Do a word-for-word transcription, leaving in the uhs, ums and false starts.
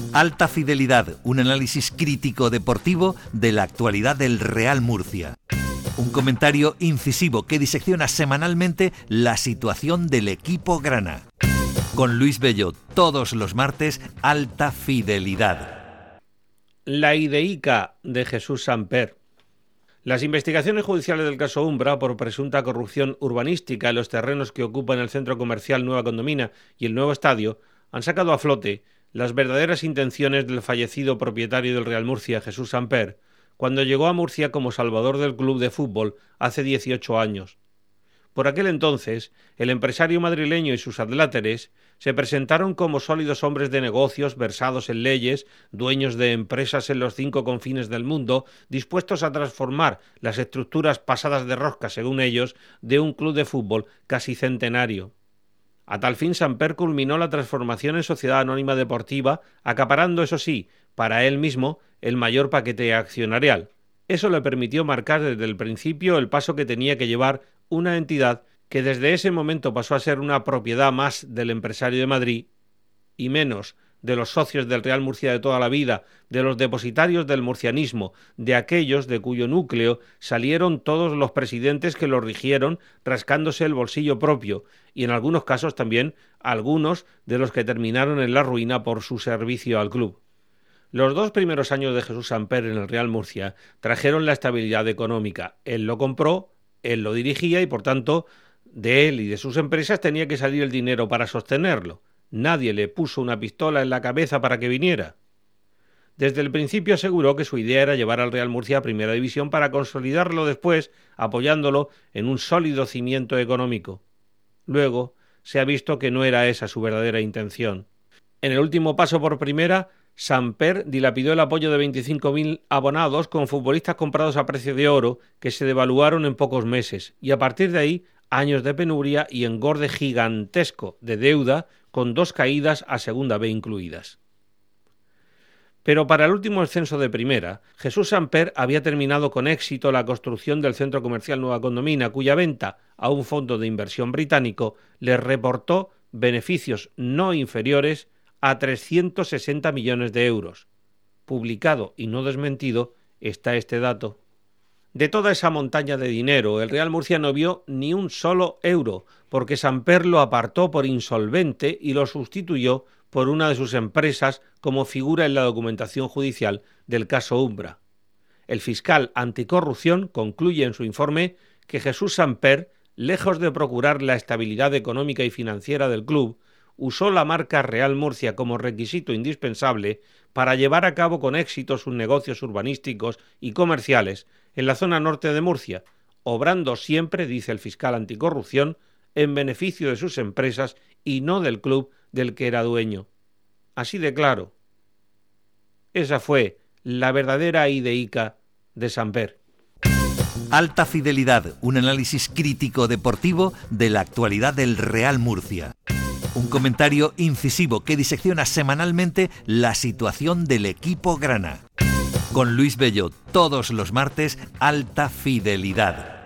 Alta Fidelidad, un análisis crítico deportivo de la actualidad del Real Murcia. Un comentario incisivo que disecciona semanalmente la situación del equipo grana. Con Luis Bello, todos los martes, Alta Fidelidad. La ideica de Jesús Samper. Las investigaciones judiciales del caso Umbra por presunta corrupción urbanística en los terrenos que ocupan el centro comercial Nueva Condomina y el nuevo estadio han sacado a flote las verdaderas intenciones del fallecido propietario del Real Murcia, Jesús Samper, cuando llegó a Murcia como salvador del club de fútbol hace dieciocho años. Por aquel entonces, el empresario madrileño y sus adláteres se presentaron como sólidos hombres de negocios versados en leyes, dueños de empresas en los cinco confines del mundo, dispuestos a transformar las estructuras pasadas de rosca, según ellos, de un club de fútbol casi centenario. A tal fin, Samper culminó la transformación en sociedad anónima deportiva, acaparando, eso sí, para él mismo, el mayor paquete accionarial. Eso le permitió marcar desde el principio el paso que tenía que llevar una entidad que desde ese momento pasó a ser una propiedad más del empresario de Madrid y menos de los socios del Real Murcia de toda la vida, de los depositarios del murcianismo, de aquellos de cuyo núcleo salieron todos los presidentes que lo rigieron rascándose el bolsillo propio, y en algunos casos también algunos de los que terminaron en la ruina por su servicio al club. Los dos primeros años de Jesús Samper en el Real Murcia trajeron la estabilidad económica. Él lo compró, él lo dirigía y, por tanto, de él y de sus empresas tenía que salir el dinero para sostenerlo. Nadie le puso una pistola en la cabeza para que viniera. Desde el principio aseguró que su idea era llevar al Real Murcia a Primera División para consolidarlo después, apoyándolo en un sólido cimiento económico. Luego se ha visto que no era esa su verdadera intención. En el último paso por Primera, Samper dilapidó el apoyo de veinticinco mil abonados con futbolistas comprados a precio de oro que se devaluaron en pocos meses, y a partir de ahí años de penuria y engorde gigantesco de deuda con dos caídas a Segunda B incluidas. Pero para el último ascenso de Primera, Jesús Samper había terminado con éxito la construcción del centro comercial Nueva Condomina, cuya venta a un fondo de inversión británico le reportó beneficios no inferiores a trescientos sesenta millones de euros. Publicado y no desmentido está este dato. De toda esa montaña de dinero, el Real Murcia no vio ni un solo euro, porque Samper lo apartó por insolvente y lo sustituyó por una de sus empresas, como figura en la documentación judicial del caso Umbra. El fiscal anticorrupción concluye en su informe que Jesús Samper, lejos de procurar la estabilidad económica y financiera del club, usó la marca Real Murcia como requisito indispensable para llevar a cabo con éxito sus negocios urbanísticos y comerciales en la zona norte de Murcia, obrando siempre, dice el fiscal anticorrupción, en beneficio de sus empresas y no del club del que era dueño. Así de claro. Esa fue la verdadera ideica de Samper. Alta Fidelidad, un análisis crítico deportivo de la actualidad del Real Murcia. Un comentario incisivo que disecciona semanalmente la situación del equipo grana. Con Luis Bello, todos los martes, Alta Fidelidad.